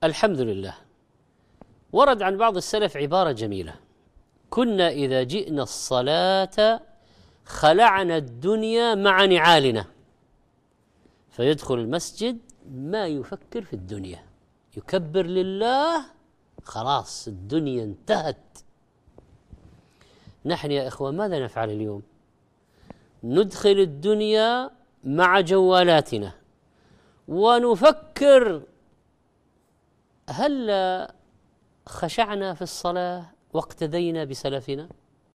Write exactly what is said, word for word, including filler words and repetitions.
الحمد لله. ورد عن بعض السلف عبارة جميلة: كنا إذا جئنا الصلاة خلعنا الدنيا مع نعالنا، فيدخل المسجد ما يفكر في الدنيا، يكبر لله، خلاص الدنيا انتهت. نحن يا إخوة ماذا نفعل اليوم؟ ندخل الدنيا مع جوالاتنا ونفكر هل خشعنا في الصلاة واقتدينا بسلفنا؟